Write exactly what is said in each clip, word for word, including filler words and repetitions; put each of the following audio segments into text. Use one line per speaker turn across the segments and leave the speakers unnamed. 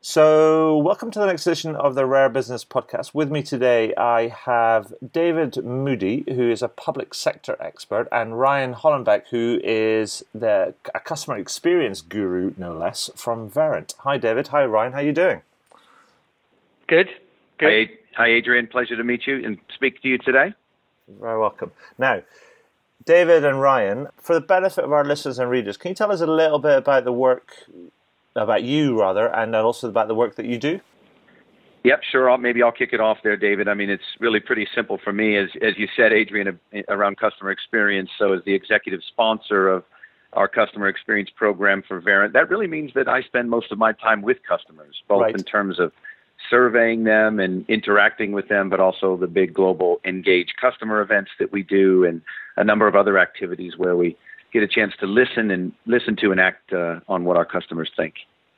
So, welcome to the next edition of the Rare Business Podcast. With me today, I have David Moody, who is a public sector expert, and Ryan Hollenbeck, who is the a customer experience guru, no less, from Verint. Hi, David. Hi, Ryan. How are you doing?
Good. Good.
Hi, hi, Adrian. Pleasure to meet you and speak to you today.
Very welcome. Now, David and Ryan, for the benefit of our listeners and readers, can you tell us a little bit about the work, about you rather, and also about the work that you do?
Yep, sure. I'll, maybe I'll kick it off there, David. I mean, it's really pretty simple for me. As as you said, Adrian, around customer experience, so as the executive sponsor of our customer experience program for Verint, that really means that I spend most of my time with customers, both
right.
in terms of surveying them and interacting with them, but also the big global engaged customer events that we do and a number of other activities where we get a chance to listen and listen to and act uh, on what our customers think.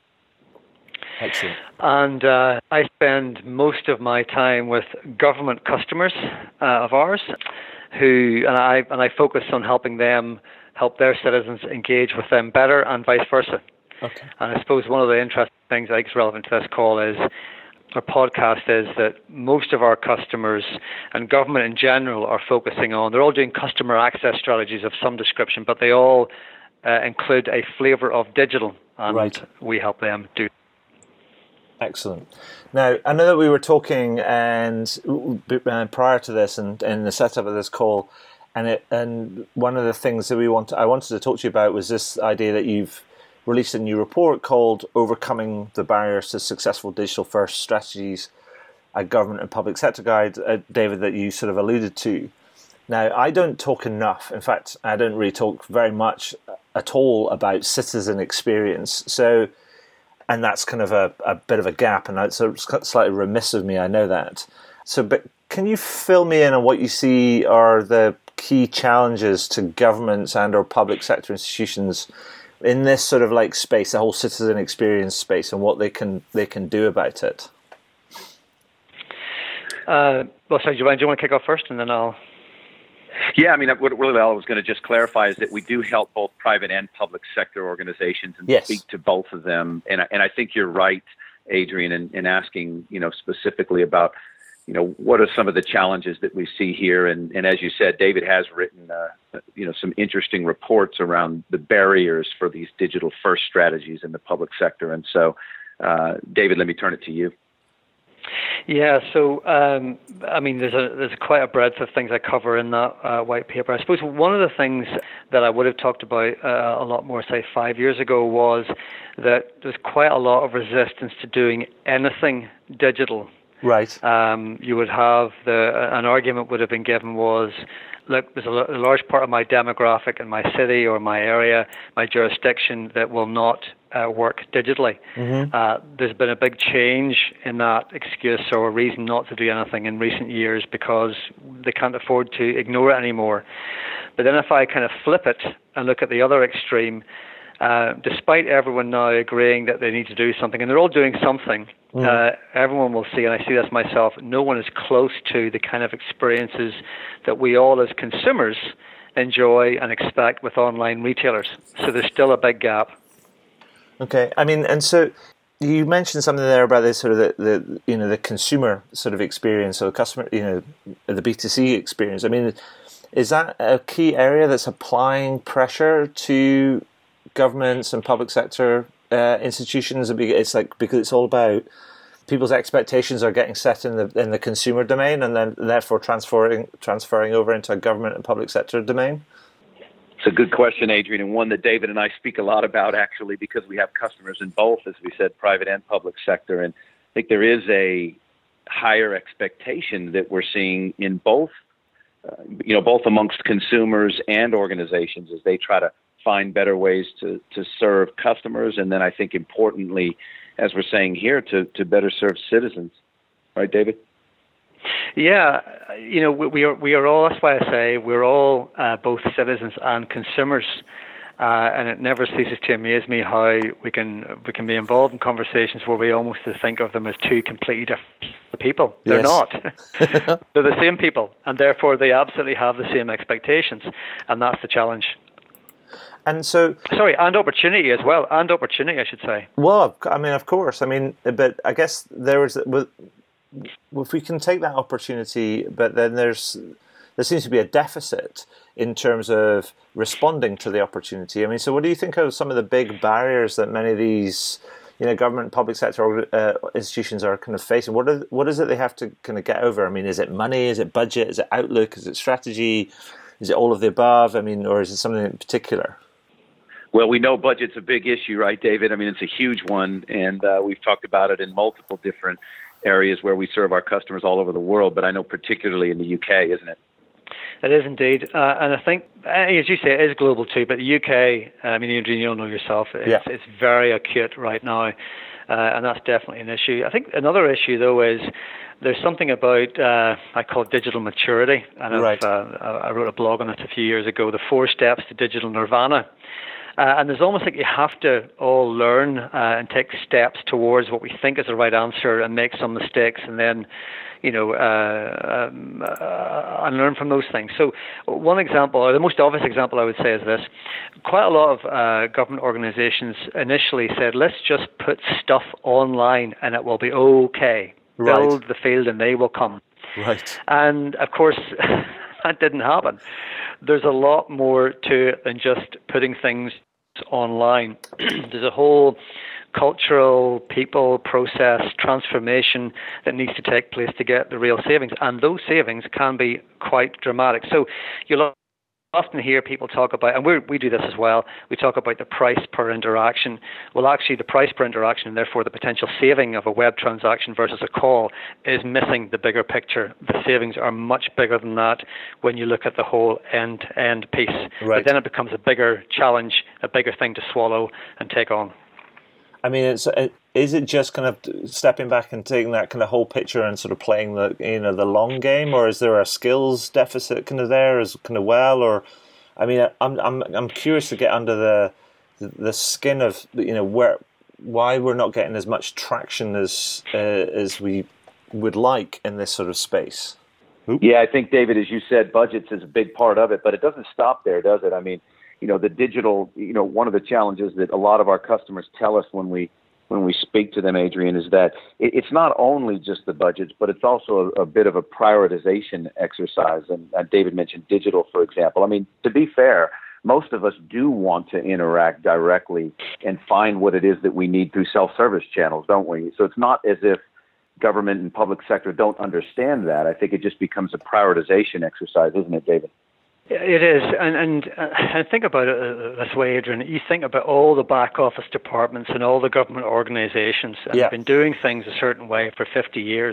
Excellent.
And uh, I spend most of my time with government customers uh, of ours, who and I and I focus on helping them help their citizens engage with them better, and vice versa.
Okay.
And I suppose one of the interesting things I think is relevant to this call is our podcast is that most of our customers and government in general are focusing on, they're all doing customer access strategies of some description, but they all uh, include a flavor of digital, and
right.
we help them do.
Excellent. Now, I know that we were talking and uh, prior to this and in the setup of this call, and it and one of the things that we want I wanted to talk to you about was this idea that you've released a new report called Overcoming the Barriers to Successful Digital First Strategies, a Government and Public Sector Guide, uh, David, that you sort of alluded to. Now, I don't talk enough. In fact, I don't really talk very much at all about citizen experience. So, and that's kind of a, a bit of a gap, and it's slightly remiss of me, I know that. So, but can you fill me in on what you see are the key challenges to governments and or public sector institutions in this sort of like space, the whole citizen experience space, and what they can they can do about it? Uh,
well, sorry, do you want to kick off first, and then I'll...
Yeah, I mean, what really all I was going to just clarify is that we do help both private and public sector organizations and
yes.
speak to both of them. And I, and I think you're right, Adrian, in, in asking, you know, specifically about, you know, what are some of the challenges that we see here? And, and as you said, David has written, uh, you know, some interesting reports around the barriers for these digital first strategies in the public sector. And so, uh, David, let me turn it to you.
Yeah, so um, I mean, there's a there's quite a breadth of things I cover in that uh, white paper. I suppose one of the things that I would have talked about uh, a lot more, say, five years ago, was that there's quite a lot of resistance to doing anything digital.
Right.
Um, you would have the an argument would have been given was, look, there's a, a large part of my demographic in my city or my area, my jurisdiction, that will not uh, work digitally. Mm-hmm. Uh, there's been a big change in that excuse or reason not to do anything in recent years because they can't afford to ignore it anymore. But then if I kind of flip it and look at the other extreme, uh, despite everyone now agreeing that they need to do something, and they're all doing something, Mm. Uh, everyone will see, and I see this myself, no one is close to the kind of experiences that we all as consumers enjoy and expect with online retailers. So there's still a big gap.
Okay, I mean, and so you mentioned something there about this sort of the, the you know the consumer sort of experience or the customer, you know, the B two C experience. I mean, is that a key area that's applying pressure to governments and public sector Uh, institutions? It's like because it's all about people's expectations are getting set in the in the consumer domain, and then therefore transferring transferring over into a government and public sector domain.
It's a good question, Adrian, and one that David and I speak a lot about actually because we have customers in both, as we said, private and public sector, and I think there is a higher expectation that we're seeing in both, uh, you know, both amongst consumers and organizations as they try to find better ways to, to serve customers, and then I think importantly, as we're saying here, to, to better serve citizens. Right, David?
Yeah, you know, we, we are we are all, that's why I say we're all uh, both citizens and consumers, uh, and it never ceases to amaze me how we can we can be involved in conversations where we almost think of them as two completely different people. They're
yes.
not. They're the same people, and therefore they absolutely have the same expectations, and that's the challenge.
And so,
sorry, and opportunity as well, and opportunity, I should say.
Well, I mean, of course, I mean, but I guess there is, if we can take that opportunity, but then there's there seems to be a deficit in terms of responding to the opportunity. I mean, so what do you think are some of the big barriers that many of these, you know, government, public sector uh, institutions are kind of facing? What are, what is it they have to kind of get over? I mean, is it money? Is it budget? Is it outlook? Is it strategy? Is it all of the above? I mean, or is it something in particular?
Well, we know budget's a big issue, right, David? I mean, it's a huge one, and uh, we've talked about it in multiple different areas where we serve our customers all over the world, but I know particularly in the U K, isn't it?
It is indeed, uh, and I think, as you say, it is global too. But the U K, I mean, Adrian, you'll know yourself, it's,
yeah.
it's very acute right now, uh, and that's definitely an issue. I think another issue, though, is there's something about uh, I call it digital maturity, and
right.
uh, I wrote a blog on it a few years ago. The four steps to digital nirvana. Uh, and there's almost like you have to all learn uh, and take steps towards what we think is the right answer and make some mistakes and then, you know, uh, um, uh, and learn from those things. So one example, or the most obvious example I would say is this. Quite a lot of uh, government organizations initially said, let's just put stuff online and it will be okay.
Right.
Build the field and they will come.
Right.
And, of course, that didn't happen. There's a lot more to it than just putting things online. There's a whole cultural, people, process, transformation that needs to take place to get the real savings. And those savings can be quite dramatic. So you'll often hear people talk about, and we we do this as well, we talk about the price per interaction. Well, actually, the price per interaction, and therefore the potential saving of a web transaction versus a call, is missing the bigger picture. The savings are much bigger than that when you look at the whole end-to-end piece.
Right.
But then it becomes a bigger challenge, a bigger thing to swallow and take on.
I mean, it's, it, is it just kind of stepping back and taking that kind of whole picture and sort of playing the, you know, the long game, or is there a skills deficit kind of there as kind of well? Or, I mean, I'm I'm I'm curious to get under the the skin of, you know, where why we're not getting as much traction as uh, as we would like in this sort of space.
Oop. Yeah, I think, David, as you said, budgets is a big part of it, but it doesn't stop there, does it? I mean, you know, the digital, you know, one of the challenges that a lot of our customers tell us when we when we speak to them, Adrian, is that it, it's not only just the budgets, but it's also a, a bit of a prioritization exercise. And uh, David mentioned digital, for example. I mean, to be fair, most of us do want to interact directly and find what it is that we need through self-service channels, don't we? So it's not as if government and public sector don't understand that. I think it just becomes a prioritization exercise, isn't it, David?
It is, and and uh, and think about it this way, Adrian. You think about all the back office departments and all the government organisations, and
yeah.
they've been doing things a certain way for fifty years,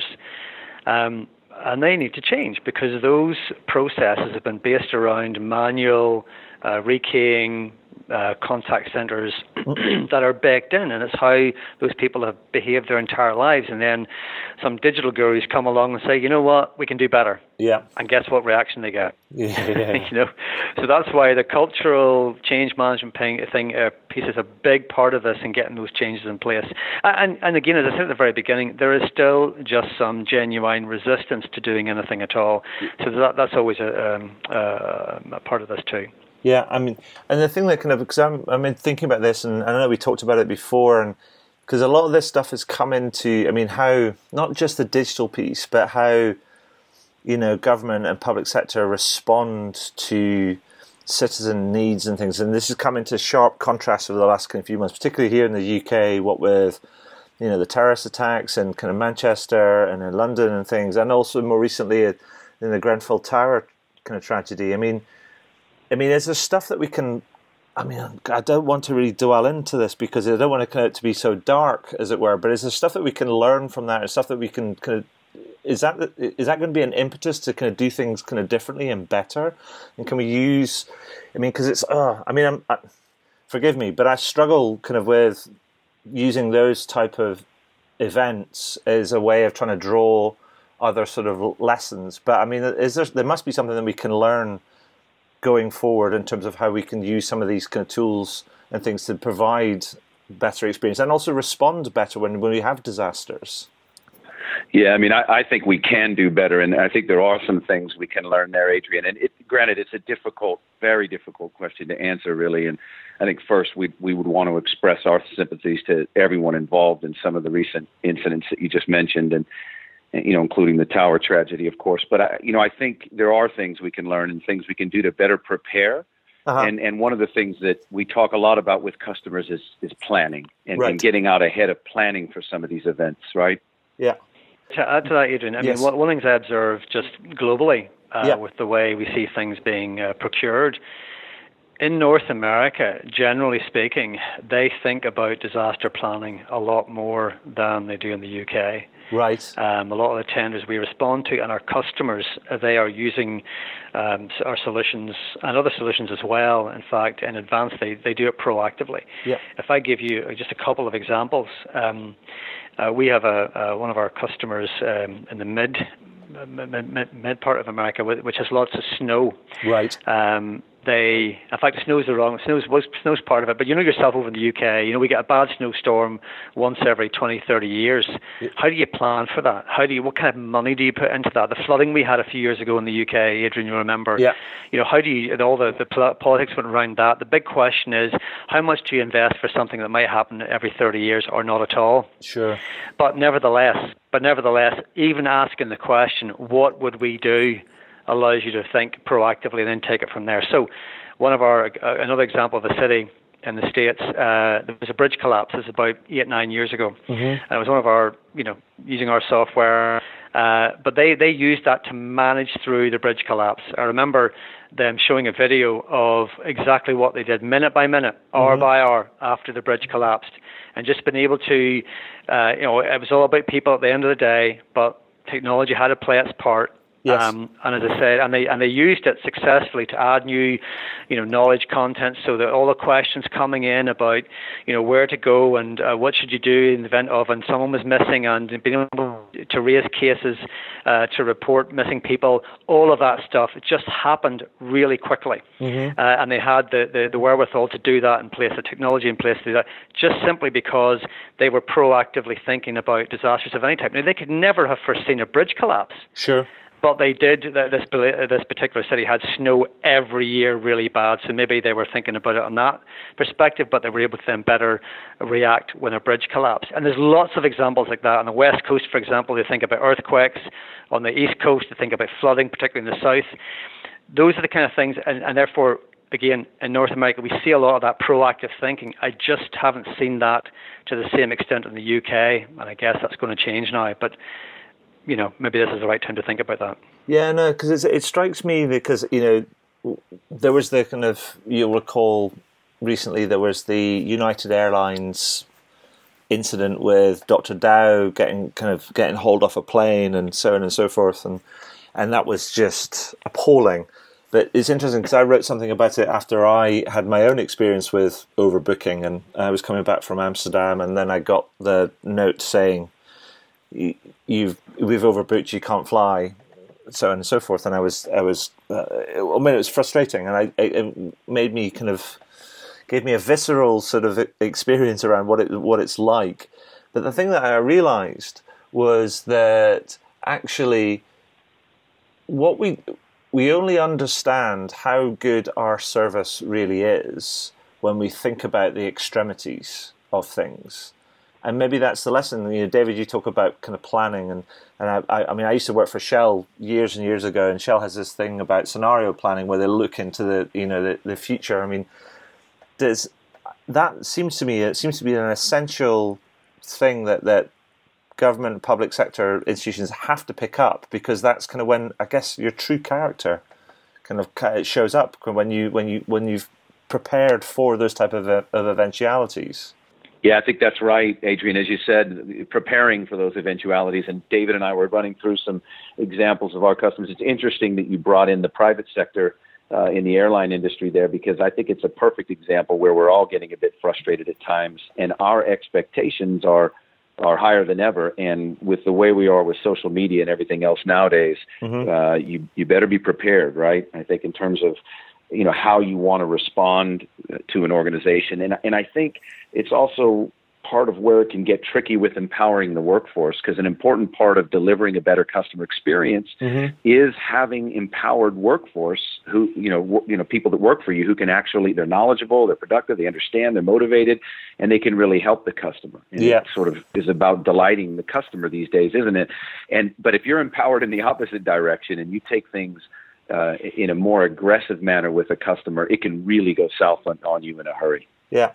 um, and they need to change because those processes have been based around manual uh, rekeying, uh, contact centres that are baked in, and it's how those people have behaved their entire lives. And then some digital gurus come along and say, you know what, we can do better.
Yeah.
And guess what reaction they get?
Yeah, yeah.
you know, so that's why the cultural change management thing uh, piece is a big part of this and getting those changes in place. And and again, as I said at the very beginning, there is still just some genuine resistance to doing anything at all. So that that's always a, um, uh, a part of this too.
Yeah, I mean, and the thing that kind of, because I'm, I mean, thinking about this, and I know we talked about it before, and because a lot of this stuff has come into, I mean, how, not just the digital piece, but how, you know, government and public sector respond to citizen needs and things. And this has come into sharp contrast over the last kind of few months, particularly here in the U K, what with, you know, the terrorist attacks in kind of Manchester and in London and things, and also more recently in the Grenfell Tower kind of tragedy. I mean, I mean, is there stuff that we can, I mean, I don't want to really dwell into this because I don't want it kind of to be so dark, as it were, but is there stuff that we can learn from that and stuff that we can kind of, is that is that going to be an impetus to kind of do things kind of differently and better? And can we use, I mean, because it's, oh, I mean, I'm, I, forgive me, but I struggle kind of with using those type of events as a way of trying to draw other sort of lessons. But I mean, is there, there must be something that we can learn going forward in terms of how we can use some of these kind of tools and things to provide better experience and also respond better when, when we have disasters.
Yeah, I mean, I, I think we can do better, and I think there are some things we can learn there, Adrian. And it, granted, it's a difficult very difficult question to answer, really. And I think first we we would want to express our sympathies to everyone involved in some of the recent incidents that you just mentioned, and, and you know, including the tower tragedy, of course. But I, you know, I think there are things we can learn and things we can do to better prepare. Uh-huh. And and one of the things that we talk a lot about with customers is is planning and, right. and getting out ahead of planning for some of these events, right?
Yeah.
To add to that, Adrian, I yes. mean, one, one thing I observe just globally uh, yeah. with the way we see things being uh, procured, in North America, generally speaking, they think about disaster planning a lot more than they do in the U K.
Right.
Um, a lot of the tenders we respond to and our customers, they are using um, our solutions and other solutions as well. In fact, in advance, they, they do it proactively.
Yeah.
If I give you just a couple of examples, um, uh, we have a, a one of our customers um, in the mid, mid, mid, mid part of America, which has lots of snow.
Right.
Um, They, in fact, snow's the wrong, snow's, snow's part of it, but you know yourself over in the U K, you know, we get a bad snowstorm once every twenty, thirty years. Yeah. How do you plan for that? How do you, what kind of money do you put into that? The flooding we had a few years ago in the U K, Adrian, you remember,
yeah.
you know, how do you, and all the, the politics went around that. The big question is, how much do you invest for something that might happen every thirty years or not at all?
Sure.
But nevertheless, but nevertheless, even asking the question, what would we do, allows you to think proactively and then take it from there. So one of our, uh, another example of a city in the States, uh, there was a bridge collapse. This was about eight, nine years ago. Mm-hmm. And it was one of our, you know, using our software, uh, but they, they used that to manage through the bridge collapse. I remember them showing a video of exactly what they did minute by minute, mm-hmm. hour by hour after the bridge collapsed, and just been able to, uh, you know, it was all about people at the end of the day, but technology had to play its part.
Yes.
Um, and as I said, and they and they used it successfully to add new, you know, knowledge content, so that all the questions coming in about, you know, where to go and uh, what should you do in the event of, and someone was missing, and being able to raise cases, uh, to report missing people, all of that stuff, it just happened really quickly. Mm-hmm. Uh, and they had the, the, the wherewithal to do that in place, the technology in place to do that, just simply because they were proactively thinking about disasters of any type. Now, they could never have foreseen a bridge collapse.
Sure.
But they did, this this particular city had snow every year really bad, so maybe they were thinking about it on that perspective, but they were able to then better react when a bridge collapsed. And there's lots of examples like that. On the West Coast, for example, they think about earthquakes. On the East Coast, they think about flooding, particularly in the South. Those are the kind of things, and, and therefore, again, in North America, we see a lot of that proactive thinking. I just haven't seen that to the same extent in the U K, and I guess that's going to change now. But you know, maybe this is the right time to think about that.
Yeah, no, because it strikes me because, you know, there was the kind of, you'll recall recently there was the United Airlines incident with Doctor Dow getting kind of getting hauled off a plane and so on and so forth. And, and that was just appalling. But it's interesting because I wrote something about it after I had my own experience with overbooking, and I was coming back from Amsterdam, and then I got the note saying, You've we've overbooked. You can't fly, so on and so forth. And I was I was uh, I mean it was frustrating, and I it made me kind of gave me a visceral sort of experience around what it what it's like. But the thing that I realised was that actually, what we we only understand how good our service really is when we think about the extremities of things. And maybe that's the lesson. You know, David, you talk about kind of planning, and and I, I mean, I used to work for Shell years and years ago, and Shell has this thing about scenario planning where they look into the you know the, the future. I mean, does that seems to me it seems to be an essential thing that that government, public sector institutions have to pick up, because that's kind of when I guess your true character kind of it shows up when you when you when you've prepared for those type of of eventualities.
Yeah, I think that's right, Adrian. As you said, preparing for those eventualities, and David and I were running through some examples of our customers. It's interesting that you brought in the private sector uh, in the airline industry there, because I think it's a perfect example where we're all getting a bit frustrated at times, and our expectations are are higher than ever. And with the way we are with social media and everything else nowadays, mm-hmm. uh, you you better be prepared, right? I think in terms of you know, how you want to respond to an organization. And and I think it's also part of where it can get tricky with empowering the workforce, because an important part of delivering a better customer experience mm-hmm. is having empowered workforce who, you know, w- you know, people that work for you who can actually, they're knowledgeable, they're productive, they understand, they're motivated, and they can really help the customer. And
yeah.
it sort of is about delighting the customer these days, isn't it? And but if you're empowered in the opposite direction and you take things uh, in a more aggressive manner with a customer, it can really go south on, on you in a hurry.
Yeah.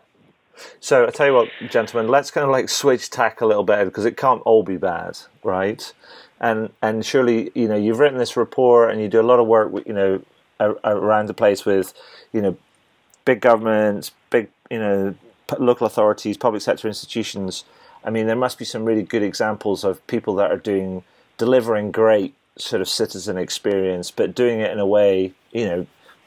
So I tell you what, gentlemen, let's kind of like switch tack a little bit, because it can't all be bad, right? And and surely, you know, you've written this report and you do a lot of work, you know, around the place with, you know, big governments, big, you know, local authorities, public sector institutions. I mean, there must be some really good examples of people that are doing, delivering great sort of citizen experience, but doing it in a way, you know,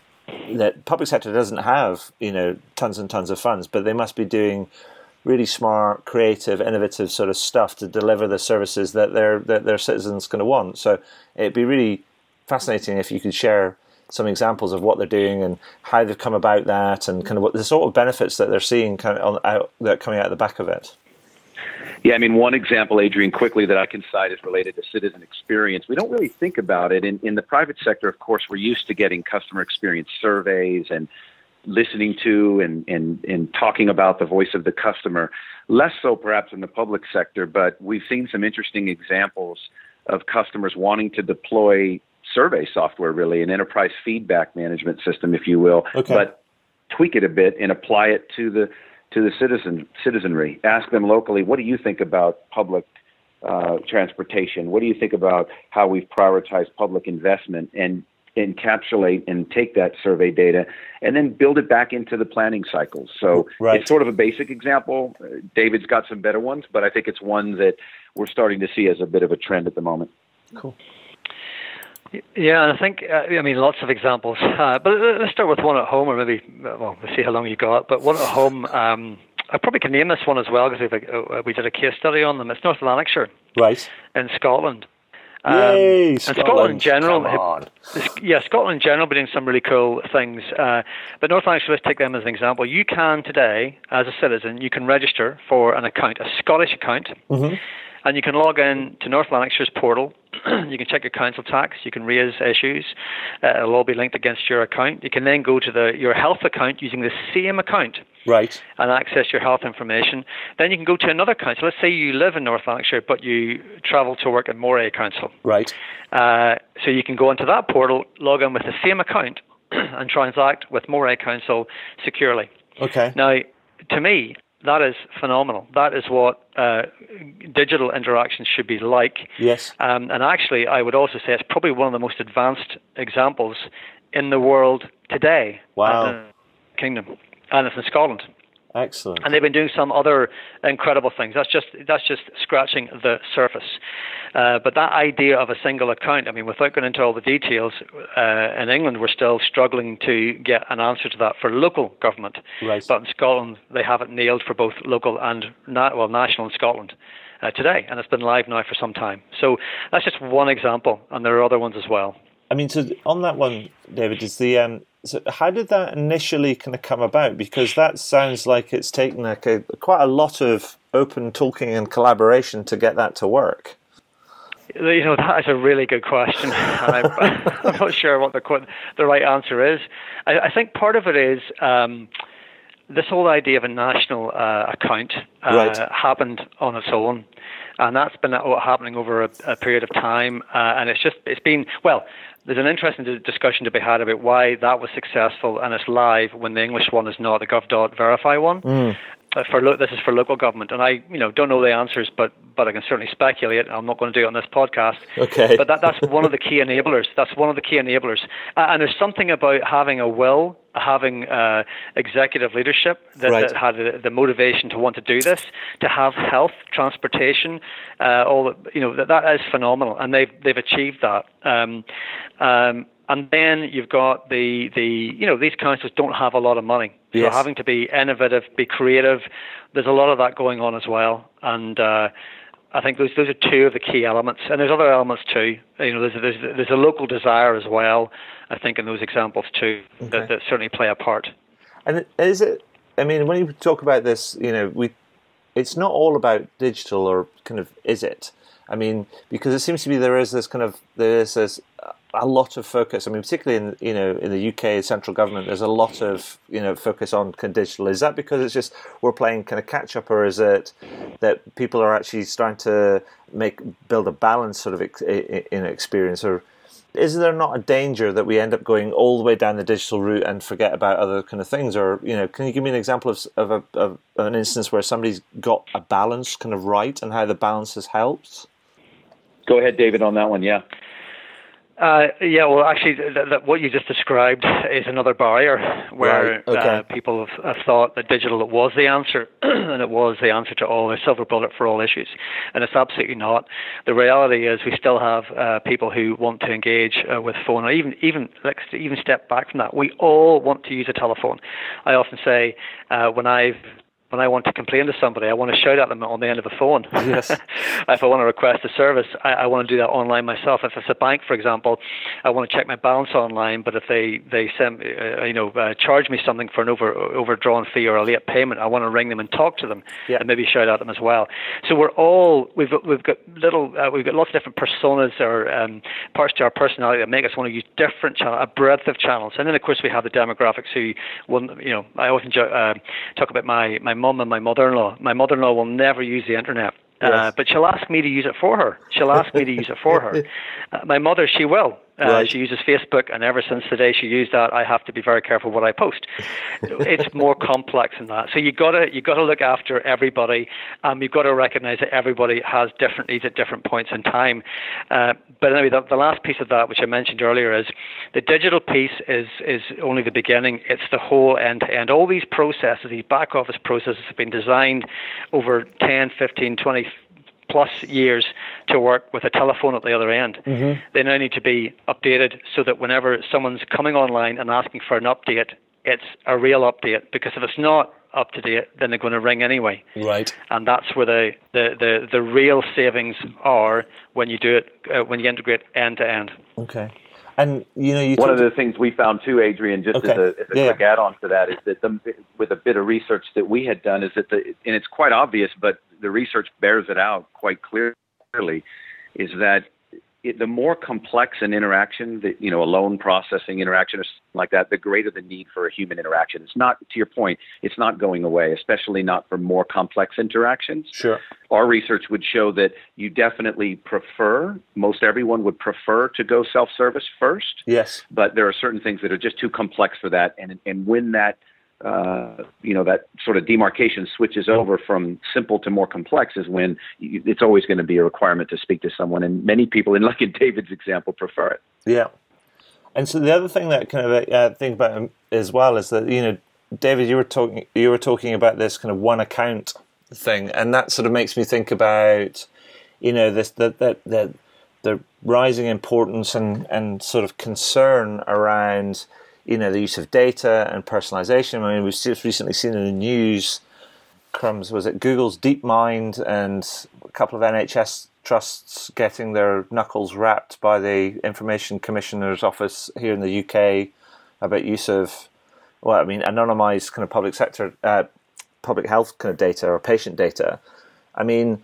that public sector doesn't have, you know, tons and tons of funds, but they must be doing really smart, creative, innovative sort of stuff to deliver the services that their that their citizens going to want. So it'd be really fascinating if you could share some examples of what they're doing and how they've come about that, and kind of what the sort of benefits that they're seeing kind of on, out that are coming out the back of it.
Yeah, I mean, one example, Adrian, quickly that I can cite is related to citizen experience. We don't really think about it. In, in the private sector, of course, we're used to getting customer experience surveys and listening to and, and, and talking about the voice of the customer. Less so perhaps in the public sector, but we've seen some interesting examples of customers wanting to deploy survey software, really, an enterprise feedback management system, if you will, okay. but tweak it a bit and apply it to the to the citizen citizenry. Ask them locally, what do you think about public uh, transportation? What do you think about how we've prioritized public investment? And encapsulate and take that survey data and then build it back into the planning cycles. So right. it's sort of a basic example. Uh, David's got some better ones, but I think it's one that we're starting to see as a bit of a trend at the moment.
Cool.
Yeah, and I think, uh, I mean, lots of examples. Uh, but let's start with one at home, or maybe, well, we'll see how long you got. But one at home, um, I probably can name this one as well, because uh, we did a case study on them. It's North Lanarkshire,
right,
in Scotland.
Um, Yay,
and
Scotland,
Scotland in general,
come on.
yeah, Scotland in general, be doing some really cool things. Uh, but North Lanarkshire, let's take them as an example. You can today, as a citizen, you can register for an account, a Scottish account, mm-hmm. and you can log in to North Lanarkshire's portal. You can check your council tax. You can raise issues. Uh, it'll all be linked against your account. You can then go to the your health account using the same account,
right,
and access your health information. Then you can go to another council. Let's say you live in North Lanarkshire, but you travel to work at Moray Council.
Right.
Uh, so you can go into that portal, log in with the same account, and transact with Moray Council securely.
Okay.
Now, to me, that is phenomenal. That is what uh, digital interactions should be like.
Yes.
Um, and actually, I would also say it's probably one of the most advanced examples in the world today.
Wow.
In the Kingdom. And it's in Scotland.
Excellent.
And they've been doing some other incredible things. That's just that's just scratching the surface. Uh, but that idea of a single account, I mean, without going into all the details, uh, in England we're still struggling to get an answer to that for local government.
Right.
But in Scotland they have it nailed for both local and na- well national in Scotland uh, today, and it's been live now for some time. So that's just one example, and there are other ones as well.
I mean, so on that one, David, is the um, so how did that initially kind of come about? Because that sounds like it's taken like a, quite a lot of open talking and collaboration to get that to work.
You know, that is a really good question. I'm, I'm not sure what the the right answer is. I, I think part of it is um, this whole idea of a national uh, account uh,
right.
happened on its own. And that's been happening over a, a period of time. Uh, and it's just, it's been, well, there's an interesting discussion to be had about why that was successful and it's live when the English one is not, the gov dot verify one. Mm. Uh, for lo- this is for local government. And I, you know, don't know the answers, but but I can certainly speculate. I'm not going to do it on this podcast.
Okay.
But that, that's one of the key enablers. That's one of the key enablers. Uh, and there's something about having a will, having uh, executive leadership that,
right.
that had the, the motivation to want to do this, to have health, transportation, uh, all the, you know, that, that is phenomenal, and they've they've achieved that. Um, um, and then you've got the the you know these councils don't have a lot of money, so
yes.
having to be innovative, be creative. There's a lot of that going on as well, and uh, I think those those are two of the key elements, and there's other elements too. You know, there's there's there's a local desire as well. I think in those examples too, okay. that, that certainly play a part.
And is it? I mean, when you talk about this, you know, we it's not all about digital, or kind of is it? I mean, because it seems to be there is this kind of there is this a lot of focus. I mean, particularly in you know in the U K central government, there's a lot of you know focus on kind of digital. Is that because it's just we're playing kind of catch up, or is it that people are actually starting to make build a balanced sort of ex, in experience, or is there not a danger that we end up going all the way down the digital route and forget about other kind of things? Or you know, can you give me an example of of, a, of an instance where somebody's got a balance kind of right, and how the balance has helped?
Go ahead, David, on that one. Yeah.
Uh, yeah, well, actually, th- th- what you just described is another barrier where
right. Okay.
uh, people have, have thought that digital was the answer, and it was the answer to all, the silver bullet for all issues, and it's absolutely not. The reality is we still have uh, people who want to engage uh, with phone, or even even let's even step back from that. We all want to use a telephone. I often say uh, when I've When I want to complain to somebody, I want to shout at them on the end of the phone.
Yes.
If I want to request a service, I, I want to do that online myself. If it's a bank, for example, I want to check my balance online, but if they, they send, uh, you know, uh, charge me something for an over overdrawn fee or a late payment, I want to ring them and talk to them, yeah. and maybe shout at them as well. So we're all, we've we've got little, uh, we've got lots of different personas or um, parts to our personality that make us want to use different channels, a breadth of channels. And then, of course, we have the demographics who, will, you know, I often uh, talk about my, my mum and my mother-in-law. My mother-in-law will never use the internet, uh, yes. but she'll ask me to use it for her. She'll ask me to use it for her. Uh, my mother, she will. Uh, right. She uses Facebook, and ever since the day she used that, I have to be very careful what I post. It's more complex than that. So you gotta you gotta look after everybody. Um, you've got to recognize that everybody has different needs at different points in time. Uh, but anyway, the, the last piece of that, which I mentioned earlier, is the digital piece is is only the beginning. It's the whole end to end. All these processes, these back office processes, have been designed over ten, fifteen, twenty plus years to work with a telephone at the other end. Mm-hmm. They now need to be updated so that whenever someone's coming online and asking for an update, it's a real update, because if it's not up to date, then they're going to ring anyway.
Right.
And that's where the, the, the, the real savings are when you do it, uh, when you integrate end to end.
Okay. And you know, you
one of the things we found too, Adrian, just okay. as a, as a yeah. quick add-on to that, is that the, with a bit of research that we had done, is that the, and it's quite obvious, but the research bears it out quite clearly, is that it, the more complex an interaction, that you know, a loan processing interaction or something like that, the greater the need for a human interaction. It's not, to your point, it's not going away, especially not for more complex interactions.
Sure.
Our research would show that you definitely prefer, most everyone would prefer to go self-service first.
Yes.
But there are certain things that are just too complex for that. And and when that, uh, you know, that sort of demarcation switches over from simple to more complex is when you, it's always going to be a requirement to speak to someone. And many people, and like in David's example, prefer it.
Yeah. And so the other thing that kind of uh, think about as well is that, you know, David, you were talking you were talking about this kind of one account thing, and that sort of makes me think about, you know, this that that the, the rising importance and, and sort of concern around, you know, the use of data and personalization. I mean, we've just recently seen in the news, crumbs, was it Google's DeepMind and a couple of N H S trusts getting their knuckles rapped by the Information Commissioner's Office here in the U K about use of, well, I mean, anonymized kind of public sector, uh, public health kind of data or patient data. I mean,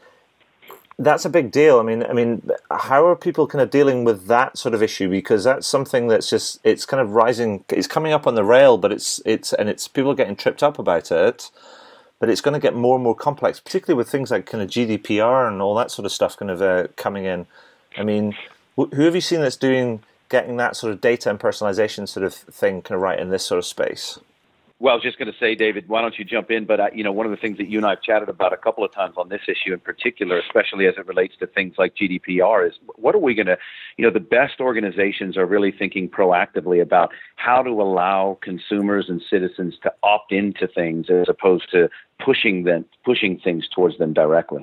that's a big deal. I mean, I mean, how are people kind of dealing with that sort of issue? Because that's something that's just, it's kind of rising, it's coming up on the rail, but it's, it's, and it's people are getting tripped up about it, but it's going to get more and more complex, particularly with things like kind of G D P R and all that sort of stuff kind of uh, coming in. I mean, wh- who have you seen that's doing, getting that sort of data and personalization sort of thing kind of right in this sort of space?
Well, I was just going to say, David, why don't you jump in? But, uh, you know, one of the things that you and I have chatted about a couple of times on this issue in particular, especially as it relates to things like G D P R, is what are we going to, you know, the best organizations are really thinking proactively about how to allow consumers and citizens to opt into things as opposed to pushing them, pushing things towards them directly.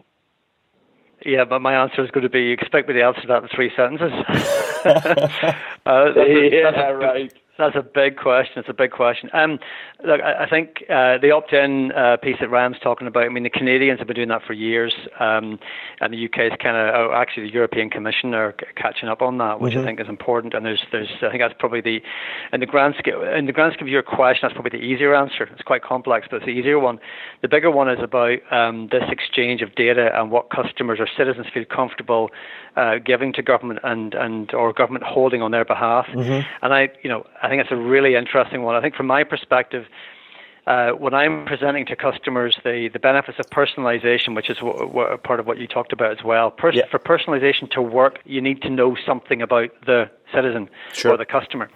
Yeah, but my answer is going to be, you expect me to answer that in three sentences? uh, that's
yeah,
a, that's a,
right.
That's a big question. It's a big question. Um, look, I, I think uh, the opt-in uh, piece that Ram's talking about, I mean, the Canadians have been doing that for years, um, and the U K is kind of, oh, actually the European Commission are c- catching up on that, which mm-hmm. I think is important. And there's, there's, I think that's probably the, in the grand scale, in the grand scale of your question, that's probably the easier answer. It's quite complex, but it's the easier one. The bigger one is about um, this exchange of data and what customers or citizens feel comfortable uh, giving to government and, and or government holding on their behalf. Mm-hmm. And I, you know, I think it's a really interesting one. I think from my perspective, uh, when I'm presenting to customers the, the benefits of personalization, which is w- w- part of what you talked about as well, Pers- yeah. for personalization to work, you need to know something about the citizen sure. or the customer.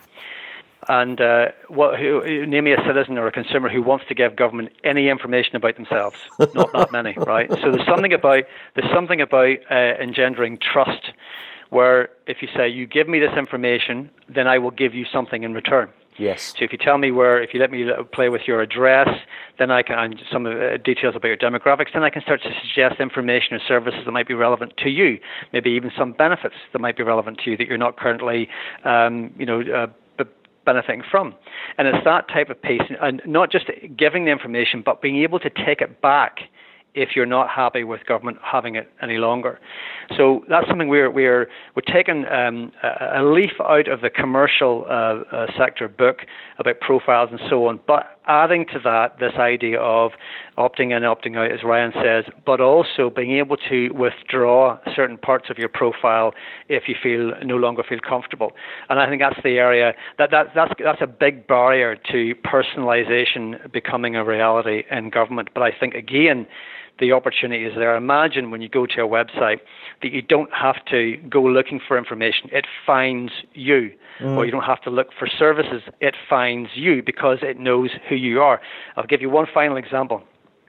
And uh, what, who, name me a citizen or a consumer who wants to give government any information about themselves. Not that many, right? So there's something about there's something about uh, engendering trust, where if you say you give me this information, then I will give you something in return.
Yes.
So if you tell me where, if you let me play with your address, then I can, and some uh, details about your demographics, then I can start to suggest information or services that might be relevant to you. Maybe even some benefits that might be relevant to you that you're not currently, um, you know. Uh, benefiting from. And it's that type of piece, and not just giving the information, but being able to take it back if you're not happy with government having it any longer. So that's something we're we're we're taking um, a leaf out of the commercial uh, uh, sector book about profiles and so on, but adding to that this idea of opting in, opting out, as Ryan says, but also being able to withdraw certain parts of your profile if you feel no longer feel comfortable. And I think that's the area that, that that's that's a big barrier to personalization becoming a reality in government. But I think again, the opportunity is there. Imagine when you go to a website that you don't have to go looking for information. It finds you. Mm. Or you don't have to look for services. It finds you because it knows who you are. I'll give you one final example.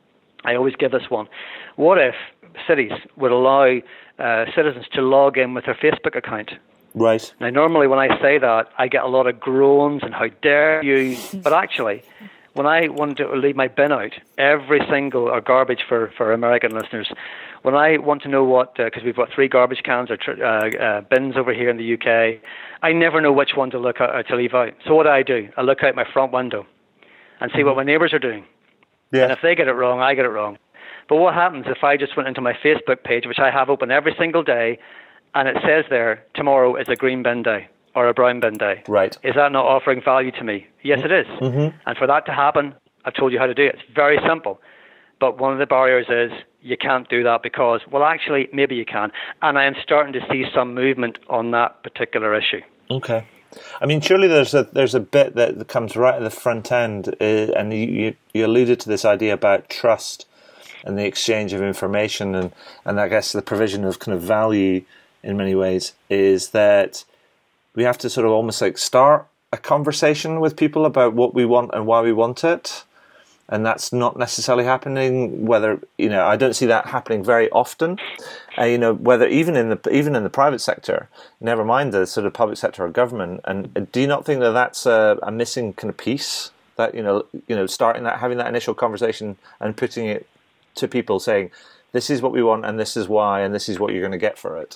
I always give this one. What if cities would allow uh, citizens to log in with their Facebook account?
Right.
Now, normally when I say that, I get a lot of groans and how dare you. But actually, when I want to leave my bin out, every single, or garbage for, for American listeners, when I want to know what, because uh, we've got three garbage cans or tr- uh, uh, bins over here in the U K, I never know which one to look at or to leave out. So what do I do? I look out my front window and see mm-hmm. what my neighbours are doing. Yeah. And if they get it wrong, I get it wrong. But what happens if I just went into my Facebook page, which I have open every single day, and it says there, tomorrow is a green bin day or a brown bin day?
Right.
Is that not offering value to me? Yes, it is. Mm-hmm. And for that to happen, I've told you how to do it. It's very simple. But one of the barriers is you can't do that because, well, actually, maybe you can. And I am starting to see some movement on that particular issue.
Okay. I mean, surely there's a there's a bit that comes right at the front end, uh, and you, you alluded to this idea about trust and the exchange of information, and, and I guess the provision of kind of value in many ways is that we have to sort of almost like start a conversation with people about what we want and why we want it. And that's not necessarily happening. Whether you know, I don't see that happening very often. Uh, you know, whether even in the even in the private sector, never mind the sort of public sector or government. And do you not think that that's a, a missing kind of piece? That you know, you know, starting that, having that initial conversation and putting it to people, saying, "This is what we want, and this is why, and this is what you're going to get for it."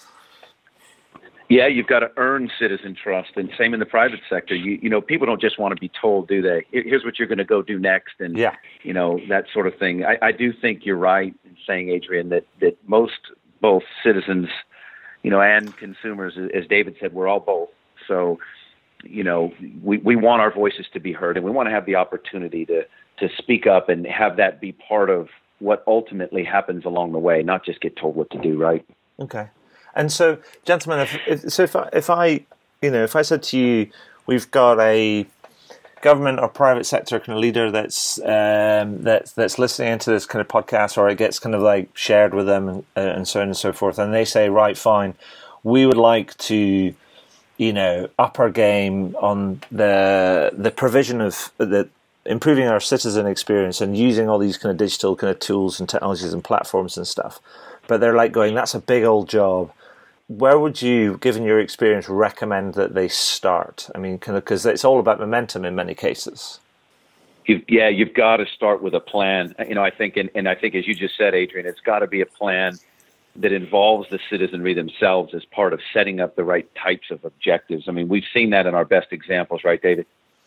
Yeah, you've got to earn citizen trust, and same in the private sector. You you know, people don't just want to be told, do they? Here's what you're going to go do next, and yeah. you know, that sort of thing. I, I do think you're right in saying, Adrian, that that most both citizens, you know, and consumers, as David said, we're all both. So, you know, we we want our voices to be heard, and we want to have the opportunity to to speak up and have that be part of what ultimately happens along the way, not just get told what to do. Right?
Okay. And so, gentlemen, if, if, so if I, if I, you know, if I said to you, we've got a government or private sector kind of leader that's um, that's that's listening into this kind of podcast, or it gets kind of like shared with them, and, uh, and so on and so forth, and they say, right, fine, we would like to, you know, up our game on the the provision of the improving our citizen experience and using all these kind of digital kind of tools and technologies and platforms and stuff, but they're like going, that's a big old job. Where would you, given your experience, recommend that they start? I mean, kind of, because it's all about momentum in many cases.
You've, yeah, you've got to start with a plan. You know, I think, and, and I think, as you just said, Adrian, it's got to be a plan that involves the citizenry themselves as part of setting up the right types of objectives. I mean, we've seen that in our best examples, right, David?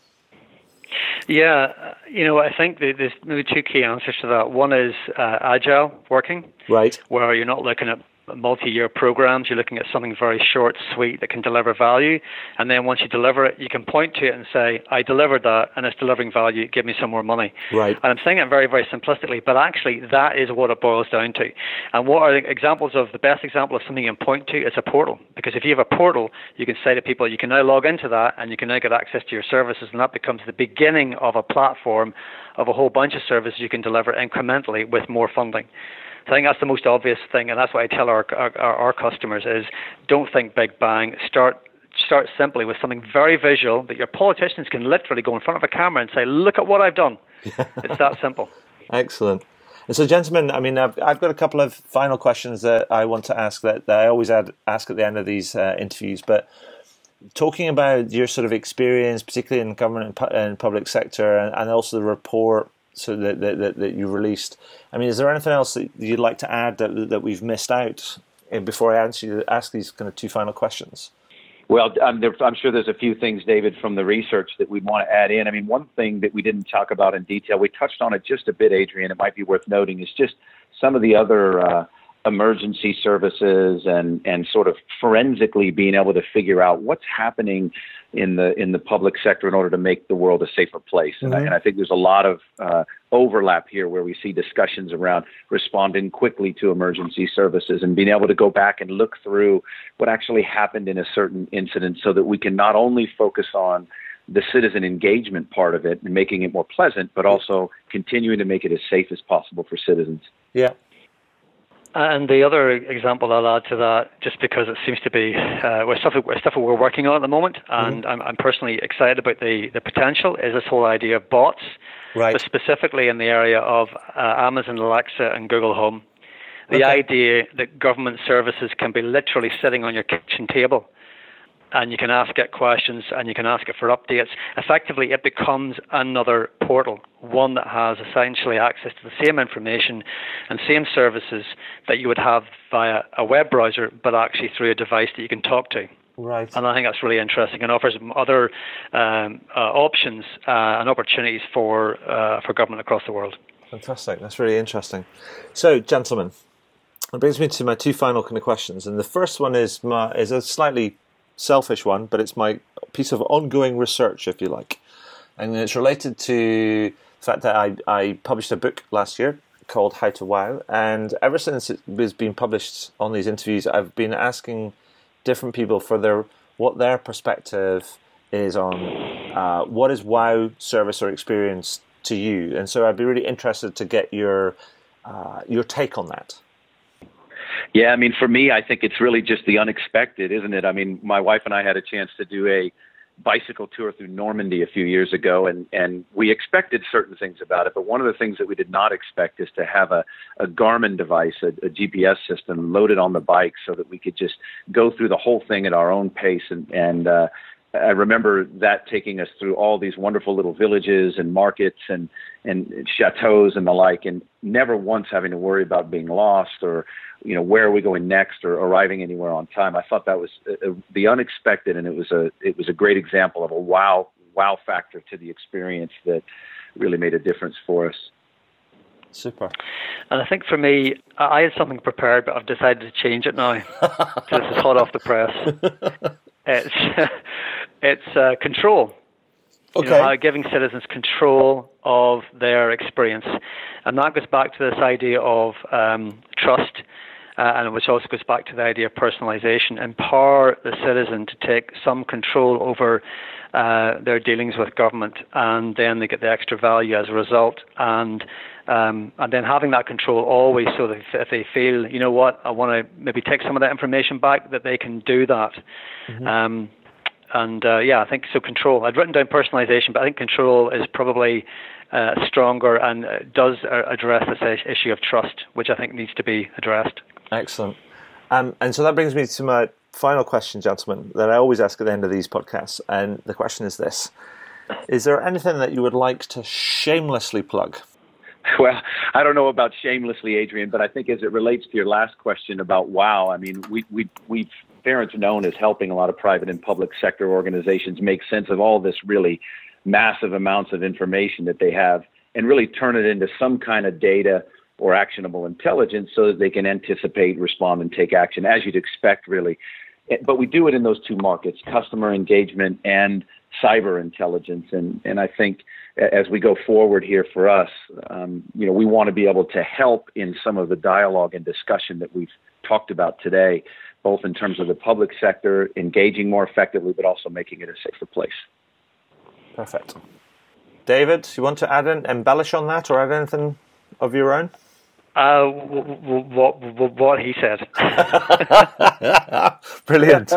Yeah, you know, I think there's maybe two key answers to that. One is uh, agile working,
right,
where you're not looking at multi-year programs. You're looking at something very short, sweet, that can deliver value. And then once you deliver it, you can point to it and say, I delivered that and it's delivering value. Give me some more money.
Right.
And I'm saying it very, very simplistically, but actually that is what it boils down to. And what are the examples of, the best example of something you can point to? It's a portal. Because if you have a portal, you can say to people, you can now log into that and you can now get access to your services, and that becomes the beginning of a platform of a whole bunch of services you can deliver incrementally with more funding. So I think that's the most obvious thing, and that's what I tell our, our our customers is don't think big bang. Start start simply with something very visual that your politicians can literally go in front of a camera and say, look at what I've done. It's that simple.
Excellent. And so, gentlemen, I mean, I've, I've got a couple of final questions that I want to ask that, that I always add, ask at the end of these uh, interviews, but talking about your sort of experience, particularly in government and, and public sector, and, and also the report so that, that that you released. I mean, is there anything else that you'd like to add that that we've missed out before I answer you, ask these kind of two final questions?
Well, I'm, there, I'm sure there's a few things, David, from the research that we'd want to add in. I mean, one thing that we didn't talk about in detail, we touched on it just a bit, Adrian, it might be worth noting, is just some of the other uh, emergency services and, and sort of forensically being able to figure out what's happening in the in the public sector in order to make the world a safer place. And, mm-hmm. I, and I think there's a lot of uh, overlap here where we see discussions around responding quickly to emergency services and being able to go back and look through what actually happened in a certain incident so that we can not only focus on the citizen engagement part of it and making it more pleasant, but also continuing to make it as safe as possible for citizens.
Yeah.
And the other example I'll add to that, just because it seems to be uh, with stuff, with stuff we're working on at the moment, and mm-hmm. I'm, I'm personally excited about the, the potential, is this whole idea of bots,
right.
but specifically in the area of uh, Amazon Alexa and Google Home. The
okay.
idea that government services can be literally sitting on your kitchen table, and you can ask it questions and you can ask it for updates. Effectively, it becomes another portal, one that has essentially access to the same information and same services that you would have via a web browser, but actually through a device that you can talk to.
Right.
And I think that's really interesting and offers other um, uh, options uh, and opportunities for uh, for government across the world.
Fantastic. That's really interesting. So, gentlemen, it brings me to my two final kind of questions. And the first one is my, is a slightly selfish one, but it's my piece of ongoing research, if you like, and it's related to the fact that I, I published a book last year called How to Wow, and ever since it was being published on these interviews, I've been asking different people for their what their perspective is on uh, what is wow service or experience to you, and so I'd be really interested to get your uh, your take on that.
Yeah, I mean, for me, I think it's really just the unexpected, isn't it? I mean, my wife and I had a chance to do a bicycle tour through Normandy a few years ago, and, and we expected certain things about it. But one of the things that we did not expect is to have a, a Garmin device, a, a G P S system loaded on the bike so that we could just go through the whole thing at our own pace. And, and uh, I remember that taking us through all these wonderful little villages and markets and, and chateaus and the like, and never once having to worry about being lost or, you know, where are we going next or arriving anywhere on time. I thought that was uh, the unexpected, and it was a it was a great example of a wow wow factor to the experience that really made a difference for us.
Super.
And I think for me, I had something prepared, but I've decided to change it now. So this is hot off the press. It's it's uh, control.
Okay.
You know, how giving citizens control of their experience, and that goes back to this idea of um, trust. Uh, and which also goes back to the idea of personalization. Empower the citizen to take some control over uh, their dealings with government, and then they get the extra value as a result. And um, and then having that control always, so that if they feel, you know what, I want to maybe take some of that information back, that they can do that. Mm-hmm. Um, and uh, yeah, I think so. Control. I'd written down personalization, but I think control is probably uh, stronger and uh, does uh, address this issue of trust, which I think needs to be addressed.
Excellent. Um, and so that brings me to my final question, gentlemen, that I always ask at the end of these podcasts. And the question is this. Is there anything that you would like to shamelessly plug?
Well, I don't know about shamelessly, Adrian, but I think as it relates to your last question about WOW, I mean, we, we, we've Verint's known as helping a lot of private and public sector organizations make sense of all this really massive amounts of information that they have and really turn it into some kind of data or actionable intelligence so that they can anticipate, respond, and take action, as you'd expect, really. But we do it in those two markets, customer engagement and cyber intelligence. And, and I think as we go forward here for us, um, you know, we want to be able to help in some of the dialogue and discussion that we've talked about today, both in terms of the public sector engaging more effectively, but also making it a safer place.
Perfect. David, you want to add in, embellish on that or add anything of your own?
Uh, what, what, what he said.
Brilliant.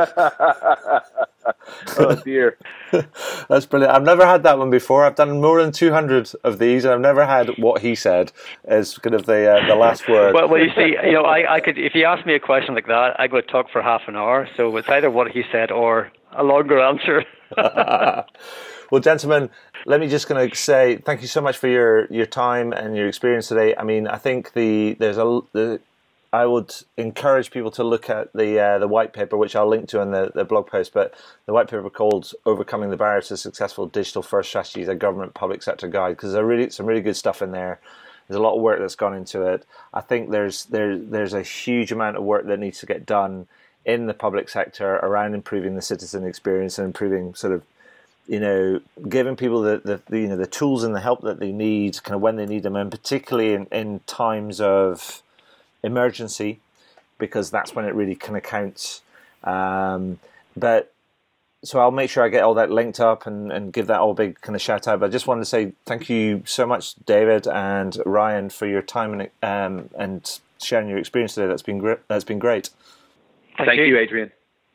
Oh, dear.
That's brilliant. I've never had that one before. I've done more than two hundred of these, and I've never had what he said as kind of the uh, the last word.
Well, well, you see, you know, I, I could, if you asked me a question like that, I could talk for half an hour. So it's either what he said or a longer answer.
Well, gentlemen, let me just kind of say thank you so much for your, your time and your experience today. I mean, I think the there's a the, I would encourage people to look at the uh, the white paper, which I'll link to in the, the blog post. But the white paper called "Overcoming the Barriers to Successful Digital First Strategies: A Government Public Sector Guide," because there's really some really good stuff in there. There's a lot of work that's gone into it. I think there's there there's a huge amount of work that needs to get done in the public sector around improving the citizen experience and improving sort of, you know, giving people the, the, the you know the tools and the help that they need, kind of when they need them, and particularly in, in times of emergency, because that's when it really kind of counts. Um, but so I'll make sure I get all that linked up and, and give that all a big kind of shout out. But I just wanted to say thank you so much, David and Ryan, for your time and um, and sharing your experience today. That's been great. That's been great.
Thank, thank you. you, Adrian.